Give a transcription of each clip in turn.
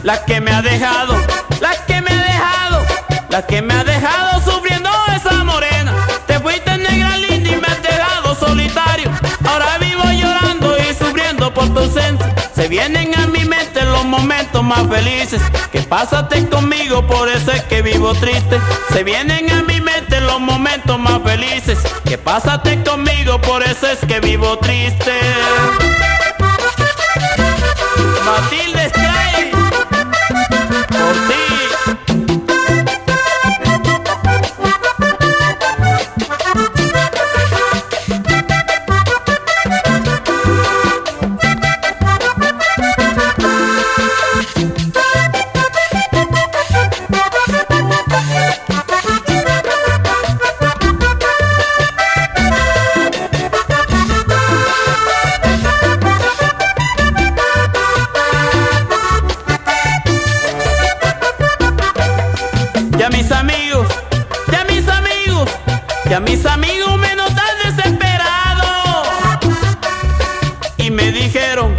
la que me ha dejado, la que me ha dejado, la que me ha dejado sufriendo esa morena. Te fuiste negra linda y me has dejado solitario. Ahora vivo llorando y sufriendo por tu ausencia. Se vienen a mi mente los momentos más felices que pasaste conmigo, por eso es que vivo triste. Se vienen a mi mente los momentos más felices que pasaste conmigo, por eso es que vivo triste. Matilde Stray, por ti. Ya mis amigos, ya mis amigos, ya mis amigos me notan desesperado. Y me dijeron,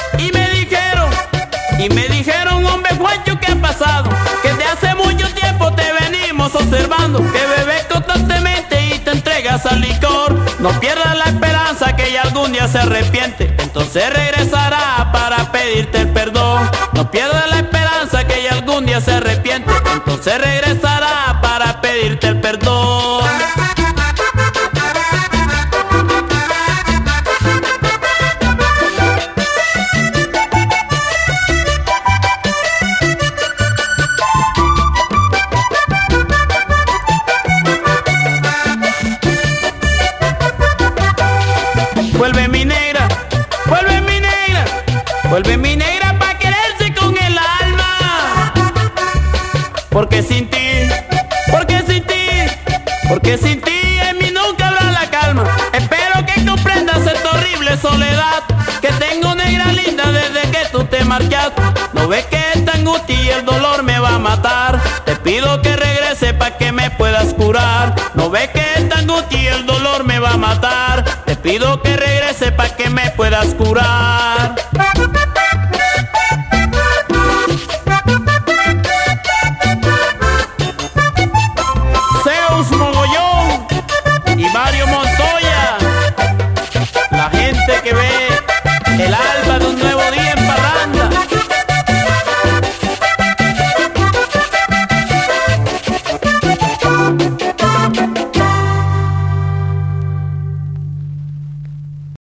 hombre Juancho, ¿qué ha pasado? Que de hace mucho tiempo te venimos observando, que bebes constantemente y te entregas al licor. No pierdas la esperanza que ella algún día se arrepiente, entonces regresará para pedirte el perdón. No pierdas la esperanza que ella algún día se arrepiente, entonces regresará para pedirte el perdón. Vuelve mi negra, vuelve mi negra, vuelve mi negra pa' quererse con el alma. Porque sin ti, porque sin ti, porque sin ti en mí nunca habrá la calma. Espero que comprendas esta horrible soledad que tengo, negra linda, desde que tú te marchaste. No ves que esta angustia y el dolor me va a matar. Te pido que regrese pa' que me puedas curar. No ves que esta angustia y el dolor me va a matar. Te pido que regrese pa' que me puedas curar. Zeus Mogollón y Mario Montoya, la gente que ve